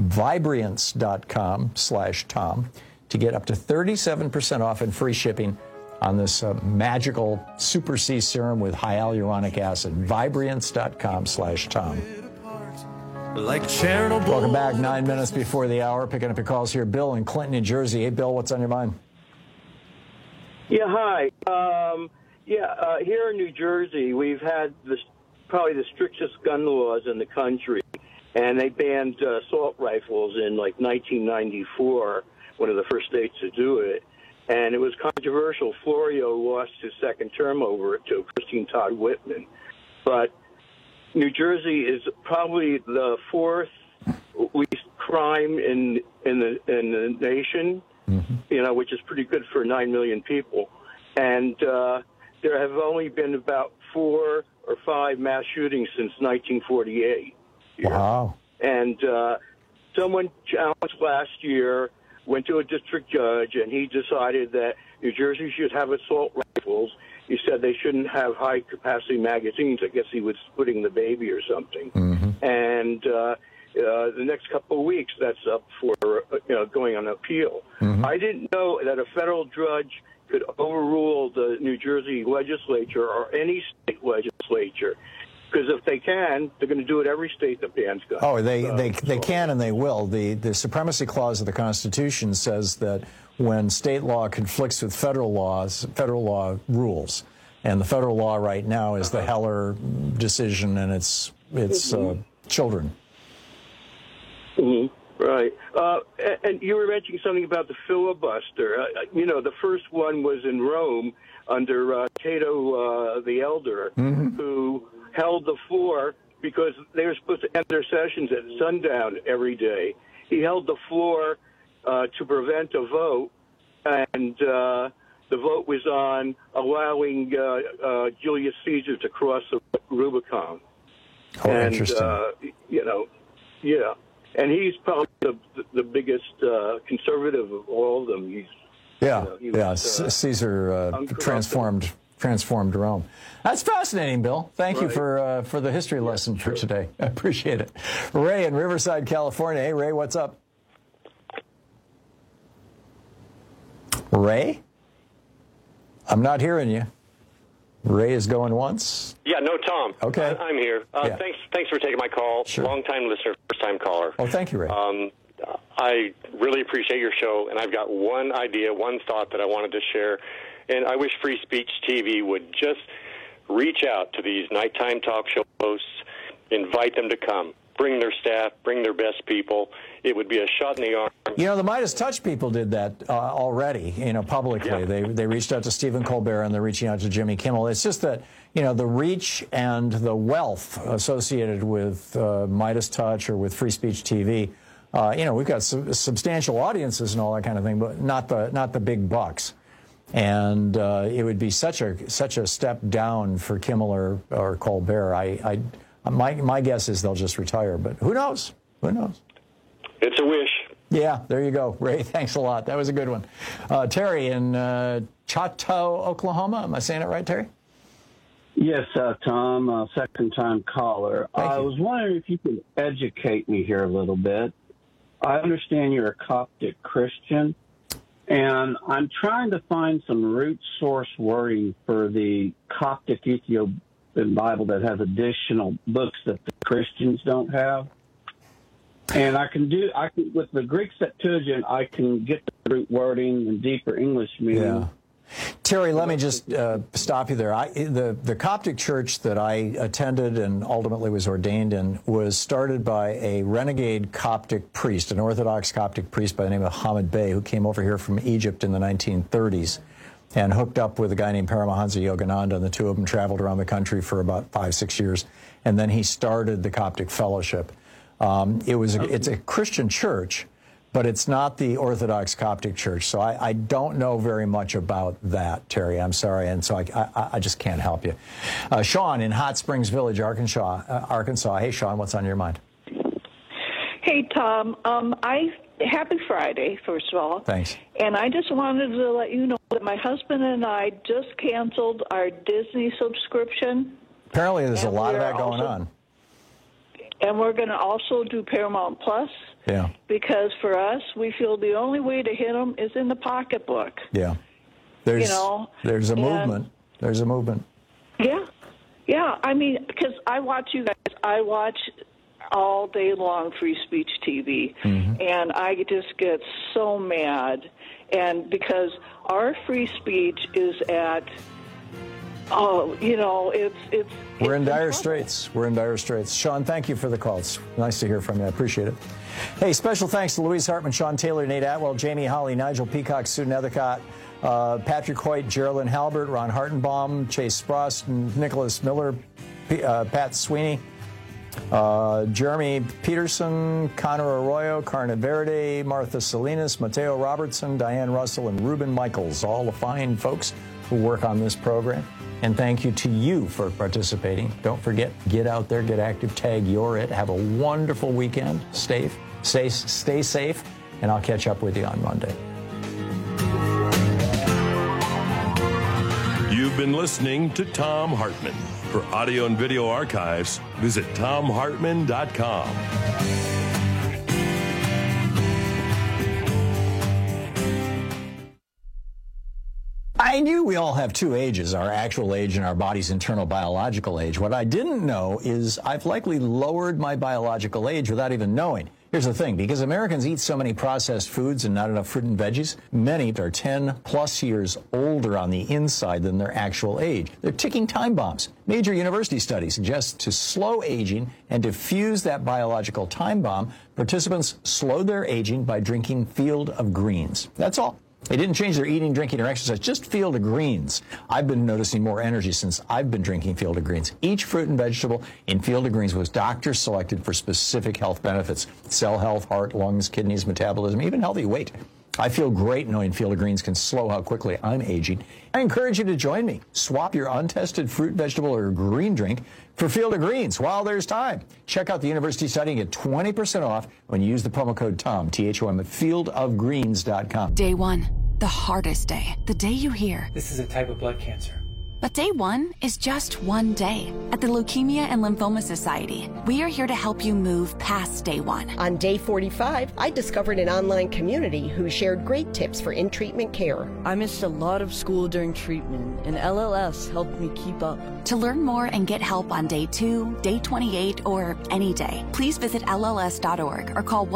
Vibrance.com/Tom to get up to 37% off and free shipping on this magical Super C Serum with hyaluronic acid. Vibrance.com/Tom. Like Chernobyl. Welcome back, 9 minutes before the hour. Picking up your calls here. Bill in Clinton, New Jersey. Hey, Bill, what's on your mind? Yeah, hi. Here in New Jersey, we've had probably the strictest gun laws in the country, and they banned assault rifles in like 1994, one of the first states to do it, and it was controversial. Florio lost his second term over it to Christine Todd Whitman, but New Jersey is probably the fourth least crime in the nation, which is pretty good for 9 million people. And there have only been about 4 or 5 mass shootings since 1948. Wow. And someone challenged last year, went to a district judge, and he decided that New Jersey should have assault rifles. He said they shouldn't have high-capacity magazines. I guess he was splitting the baby or something. And the next couple of weeks, that's up for going on appeal. I didn't know that a federal judge could overrule the New Jersey legislature or any state legislature. Because if they can, they're going to do it every state that bans guns. Oh, they can and they will. The Supremacy Clause of the Constitution says that when state law conflicts with federal law rules, and the federal law right now is the Heller decision and its children. Right. And you were mentioning something about the filibuster. The first one was in Rome under Cato the Elder, who held the floor because they were supposed to end their sessions at sundown every day. He held the floor to prevent a vote, and the vote was on allowing Julius Caesar to cross the Rubicon. Oh, interesting. Yeah. And he's probably the biggest conservative of all of them. Caesar transformed Rome. That's fascinating, Bill. Thank you for the history lesson for today. I appreciate it. Ray in Riverside, California. Hey, Ray, what's up? Ray? I'm not hearing you. Ray is going once. Yeah, no, Tom. Okay. I'm here. Thanks for taking my call. Sure. Long-time listener, first-time caller. Oh, thank you, Ray. I really appreciate your show, and I've got one idea, one thought that I wanted to share, and I wish Free Speech TV would just reach out to these nighttime talk show hosts, invite them to come, bring their staff, bring their best people. It would be a shot in the arm. You know, the Midas Touch people did that already, publicly. Yeah. They reached out to Stephen Colbert, and they're reaching out to Jimmy Kimmel. It's just that, the reach and the wealth associated with Midas Touch or with Free Speech TV, we've got substantial audiences and all that kind of thing, but not the big bucks. And it would be such a step down for Kimmel or Colbert. My guess is they'll just retire, but who knows? Who knows? It's a wish. Yeah, there you go. Ray, thanks a lot. That was a good one. Terry in Chateau, Oklahoma. Am I saying it right, Terry? Yes, Tom, second-time caller. I was wondering if you could educate me here a little bit. I understand you're a Coptic Christian, and I'm trying to find some root source wording for the Coptic Ethiopian Bible that has additional books that the Christians don't have. And I can with the Greek Septuagint, I can get the root wording and deeper English meaning. Yeah. Terry, let me just stop you there. The Coptic church that I attended and ultimately was ordained in was started by a renegade Coptic priest, an Orthodox Coptic priest by the name of Hamid Bey, who came over here from Egypt in the 1930s and hooked up with a guy named Paramahansa Yogananda, and the two of them traveled around the country for about 5-6 years. And then he started the Coptic Fellowship. It's a Christian church, but it's not the Orthodox Coptic Church. So I don't know very much about that, Terry. I'm sorry, and so I just can't help you. Sean in Hot Springs Village, Arkansas. Hey, Sean, what's on your mind? Hey, Tom. Happy Friday, first of all. Thanks. And I just wanted to let you know that my husband and I just canceled our Disney subscription. Apparently, there's a lot of that going on. And we're going to also do Paramount Plus. Yeah. Because for us, we feel the only way to hit them is in the pocketbook. Yeah. There's a movement. There's a movement. Yeah. Yeah. I mean, because I watch you guys. I watch all day long Free Speech TV. Mm-hmm. And I just get so mad. And because our free speech is at... We're in dire straits. We're in dire straits. Sean, thank you for the calls. Nice to hear from you. I appreciate it. Hey, special thanks to Louise Hartman, Sean Taylor, Nate Atwell, Jamie Holly, Nigel Peacock, Sue Nethercott, Patrick Hoyt, Geraldine Halbert, Ron Hartenbaum, Chase Sprost, Nicholas Miller, Pat Sweeney, Jeremy Peterson, Connor Arroyo, Carna Verde, Martha Salinas, Mateo Robertson, Diane Russell, and Ruben Michaels, all the fine folks who work on this program. And thank you to you for participating. Don't forget, get out there, get active, tag You're It. Have a wonderful weekend. Stay safe, and I'll catch up with you on Monday. You've been listening to Thom Hartmann. For audio and video archives, visit ThomHartmann.com. I knew we all have two ages, our actual age and our body's internal biological age. What I didn't know is I've likely lowered my biological age without even knowing. Here's the thing, because Americans eat so many processed foods and not enough fruit and veggies, many are 10 plus years older on the inside than their actual age. They're ticking time bombs. Major university studies suggest to slow aging and diffuse that biological time bomb, participants slowed their aging by drinking Field of Greens. That's all. They didn't change their eating, drinking, or exercise, just Field of Greens. I've been noticing more energy since I've been drinking Field of Greens. Each fruit and vegetable in Field of Greens was doctor selected for specific health benefits: cell health, heart, lungs, kidneys, metabolism, even healthy weight. I feel great knowing Field of Greens can slow how quickly I'm aging. I encourage you to join me. Swap your untested fruit, vegetable, or green drink for Field of Greens while there's time. Check out the university study and get 20% off when you use the promo code TOM, THOM, at fieldofgreens.com. Day one, the hardest day. The day you hear, this is a type of blood cancer. But day one is just one day. At the Leukemia and Lymphoma Society, we are here to help you move past day one. On day 45, I discovered an online community who shared great tips for in-treatment care. I missed a lot of school during treatment, and LLS helped me keep up. To learn more and get help on day 2, day 28, or any day, please visit LLS.org or call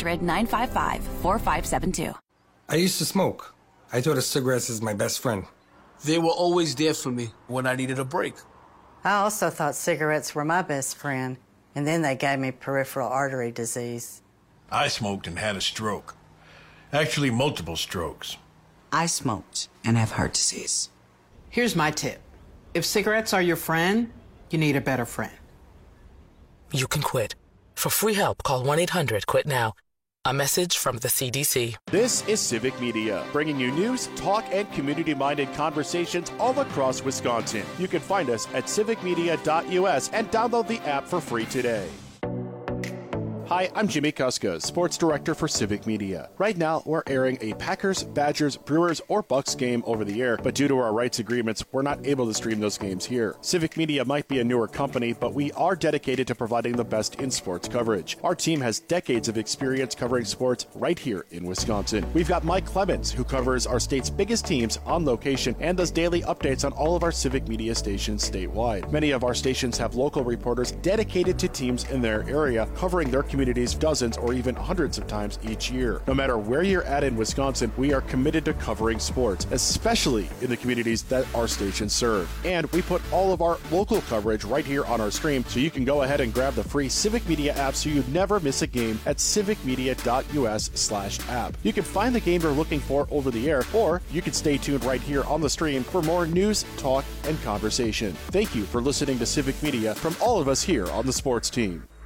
1-800-955-4572. I used to smoke. I thought of cigarettes as my best friend. They were always there for me when I needed a break. I also thought cigarettes were my best friend, and then they gave me peripheral artery disease. I smoked and had a stroke. Actually, multiple strokes. I smoked and have heart disease. Here's my tip. If cigarettes are your friend, you need a better friend. You can quit. For free help, call 1-800-QUIT-NOW. A message from the CDC. This is Civic Media, bringing you news, talk, and community-minded conversations all across Wisconsin. You can find us at civicmedia.us and download the app for free today. Hi, I'm Jimmy Kuska, Sports Director for Civic Media. Right now, we're airing a Packers, Badgers, Brewers, or Bucks game over the air, but due to our rights agreements, we're not able to stream those games here. Civic Media might be a newer company, but we are dedicated to providing the best in sports coverage. Our team has decades of experience covering sports right here in Wisconsin. We've got Mike Clemens, who covers our state's biggest teams on location and does daily updates on all of our Civic Media stations statewide. Many of our stations have local reporters dedicated to teams in their area, covering their communities dozens or even hundreds of times each year. No matter where you're at in Wisconsin, we are committed to covering sports, especially in the communities that our stations serve. And we put all of our local coverage right here on our stream, so you can go ahead and grab the free Civic Media app so you never miss a game at civicmedia.us/app. You can find the game you're looking for over the air, or you can stay tuned right here on the stream for more news, talk, and conversation. Thank you for listening to Civic Media from all of us here on the sports team.